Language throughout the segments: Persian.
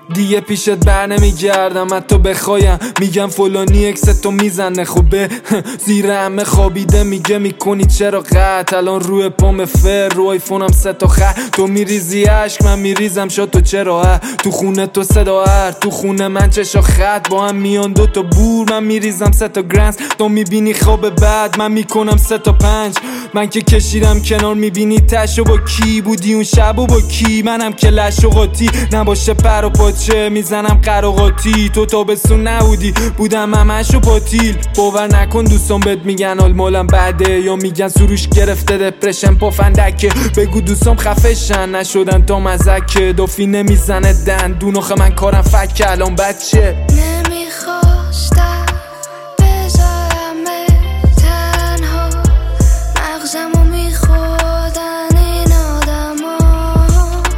دیگه پیشت بر نمیگردم حتی بخوایم. میگم فلانی اکس تو میزنه خوبه زیر همه خوابیده میگه میکنی چرا قط. الان روی پام فر رو آیفونم 3 تا خط. تو میریزی عشق من میریزم شاد تو چرا تو خونه تو صدا هر تو خونه من چشا خط با هم میان 2 تا بور. من میریزم 3 تا گرنز تو میبینی خواب بعد من میکنم 3 تا 5. من که کشیدم کنار میبینی تشو با کی بودی اون شب و با کی. منم که لش و قاطی نباشه پر و پاچه میزنم قراقاتی. تو تابستون نبودی بودم همشو پاتیل. باور نکن دوستان بهت میگن حال مالم بده یا میگن سروش گرفته دپرشن پافندکه. بگو دوستام خفشن نشدن تا مزکه دافی نمیزنه دندون آخه من کارم فک الان بچه. نمیخواستم بذارم تنها مغزمو میخوردن این آدم ها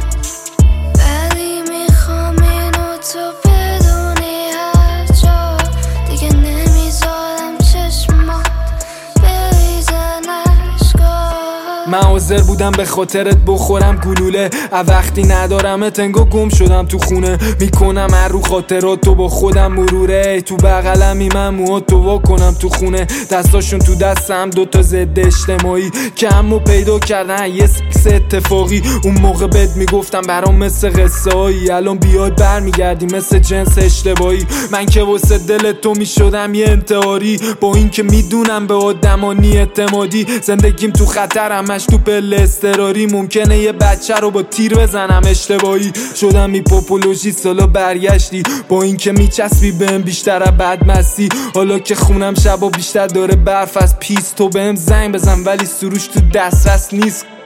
ولی میخوام اینو تو بدونی هر جا دیگه نمیذارم چشمات بریزن اشکا. من حاضر بودم به خاطرت بخورم گلوله وقتی ندارم تنگو گم شدم تو خونه. میکنم هر رو خاطرات تو با خودم مروره تو بغلمی من موها تو وا کنم تو خونه. دستاشون تو دستم 2 تا ضد اجتماعی که همو پیدا کردن یه سکس اتفاقی. اون موقع بهت میگفتم برام مثل قصه هایی الان بیاد برمیگردی مثل جنس اشتباهی. من که واسه دل تو میشدم یه انتحاری با این که میدونم به آدمانی اعتمادی. زندگیم تو خطر همش تو پل استراری ممکنه یه بچه رو با تیر بزنم اشتباهی. شدم هیپوپولوژی سالا برگشتی با این که میچسبی بهم بیشتر از بدمستی. حالا که خونم شبا بیشتر داره برف از پیست تو بهم زنگ بزن ولی سروش تو دسترس نیست.